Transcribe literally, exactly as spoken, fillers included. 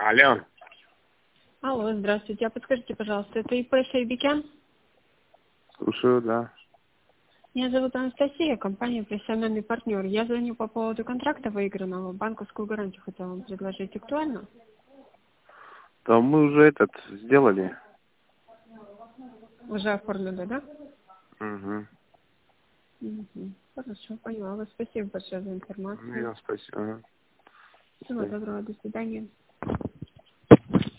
Алло. Алло, здравствуйте. А подскажите, пожалуйста, это ИП Шейбекян? Слушаю, да. Меня зовут Анастасия, компания «Профессиональный партнер». Я звоню по поводу контракта выигранного. Банковскую гарантию хотела вам предложить. Актуально? Да мы уже этот сделали. Уже оформлено, да? Угу. Угу. Хорошо, поняла вас. Спасибо большое за Ну, информацию. я спасибо. Ага. До Всего свидания. доброго, до свидания.